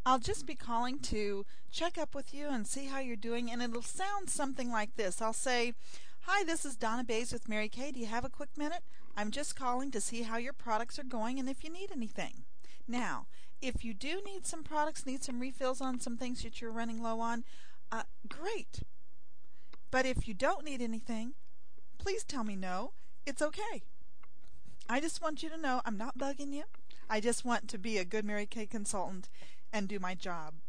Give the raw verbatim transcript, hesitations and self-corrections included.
I'll just be calling to check up with you and see how you're doing, and it'll sound something like this. I'll say, "Hi, this is Donna Bays with Mary Kay. Do you have a quick minute? I'm just calling to see how your products are going and if you need anything." Now, if you do need some products, need some refills on some things that you're running low on, uh, great. But if you don't need anything, please tell me no. It's okay. I just want you to know I'm not bugging you. I just want to be a good Mary Kay consultant and do my job.